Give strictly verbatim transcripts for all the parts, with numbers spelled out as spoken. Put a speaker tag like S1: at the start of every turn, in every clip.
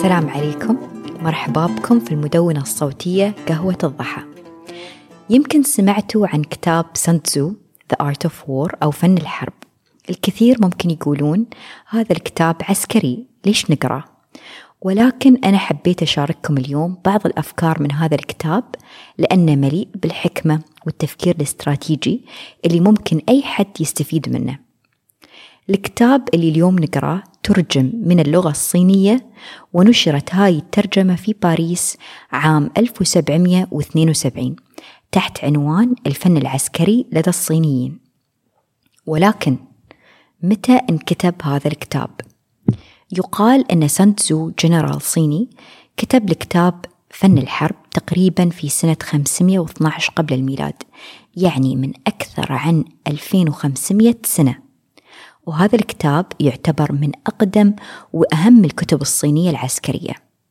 S1: السلام عليكم، مرحبا بكم في المدونة الصوتية قهوة الضحى. يمكن سمعتوا عن كتاب سان تزو The Art of War أو فن الحرب. الكثير ممكن يقولون هذا الكتاب عسكري، ليش نقرأ؟ ولكن أنا حبيت أشارككم اليوم بعض الأفكار من هذا الكتاب لأنه مليء بالحكمة والتفكير الاستراتيجي اللي ممكن أي حد يستفيد منه. الكتاب اللي اليوم نقرأه ترجم من اللغة الصينية، ونشرت هاي الترجمة في باريس عام ألف وسبعمائة واثنين وسبعين تحت عنوان الفن العسكري لدى الصينيين. ولكن متى انكتب هذا الكتاب؟ يقال أن سان تزو جنرال صيني كتب الكتاب فن الحرب تقريبا في سنة خمسمائة واثني عشر قبل الميلاد، يعني من أكثر عن ألفين وخمسمائة سنة. وهذا الكتاب يعتبر من أقدم وأهم الكتب الصينية العسكرية.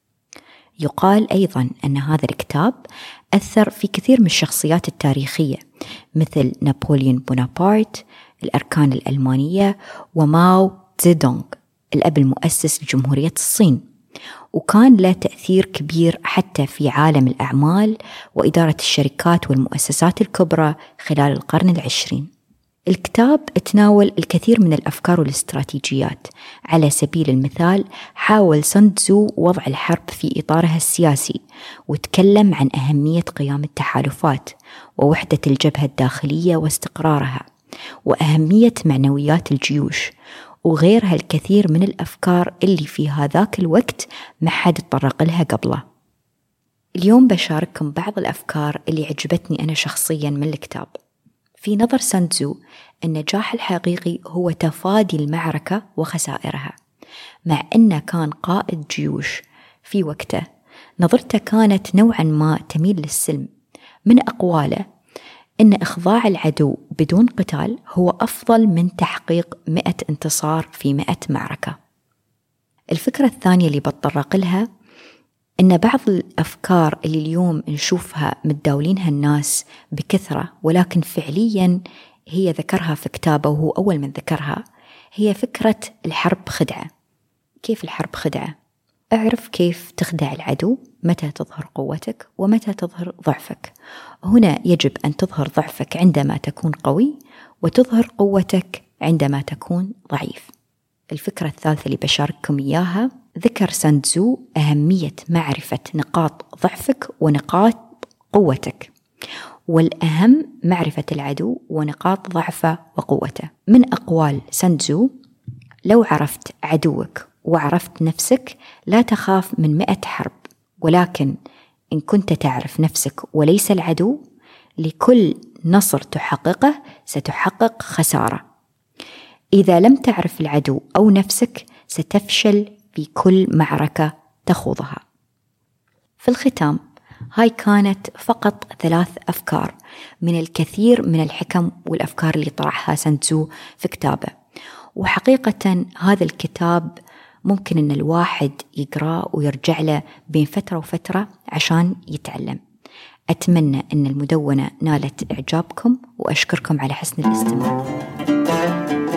S1: يقال أيضا أن هذا الكتاب أثر في كثير من الشخصيات التاريخية مثل نابليون بونابرت، الأركان الألمانية، وماو تزيدونغ الأب المؤسس لجمهورية الصين، وكان له تأثير كبير حتى في عالم الأعمال وإدارة الشركات والمؤسسات الكبرى خلال القرن العشرين. الكتاب تناول الكثير من الأفكار والاستراتيجيات. على سبيل المثال حاول سان تزو وضع الحرب في إطارها السياسي، وتكلم عن أهمية قيام التحالفات ووحدة الجبهة الداخلية واستقرارها، وأهمية معنويات الجيوش، وغيرها الكثير من الأفكار اللي في هذاك الوقت ما حد تطرق لها قبله. اليوم بشارككم بعض الأفكار اللي عجبتني أنا شخصيا من الكتاب. في نظر سان تزو النجاح الحقيقي هو تفادي المعركة وخسائرها. مع أنه كان قائد جيوش في وقته، نظرته كانت نوعا ما تميل للسلم. من أقواله أن إخضاع العدو بدون قتال هو أفضل من تحقيق مئة انتصار في مئة معركة. الفكرة الثانية اللي بتطرق لها إن بعض الأفكار اللي اليوم نشوفها متداولينها الناس بكثرة، ولكن فعليا هي ذكرها في كتابه وهو أول من ذكرها، هي فكرة الحرب خدعة. كيف الحرب خدعة؟ اعرف كيف تخدع العدو، متى تظهر قوتك ومتى تظهر ضعفك. هنا يجب أن تظهر ضعفك عندما تكون قوي، وتظهر قوتك عندما تكون ضعيف. الفكرة الثالثة اللي بشارككم إياها، ذكر سان تزو أهمية معرفة نقاط ضعفك ونقاط قوتك، والأهم معرفة العدو ونقاط ضعفه وقوته. من أقوال سان تزو: لو عرفت عدوك وعرفت نفسك لا تخاف من مئة حرب، ولكن إن كنت تعرف نفسك وليس العدو، لكل نصر تحققه ستحقق خسارة. إذا لم تعرف العدو أو نفسك ستفشل في كل معركة تخوضها. في الختام، هاي كانت فقط ثلاث أفكار من الكثير من الحكم والأفكار اللي طرحها سان تزو في كتابه. وحقيقة هذا الكتاب ممكن أن الواحد يقرأ ويرجع له بين فترة وفترة عشان يتعلم. أتمنى أن المدونة نالت إعجابكم، وأشكركم على حسن الاستماع.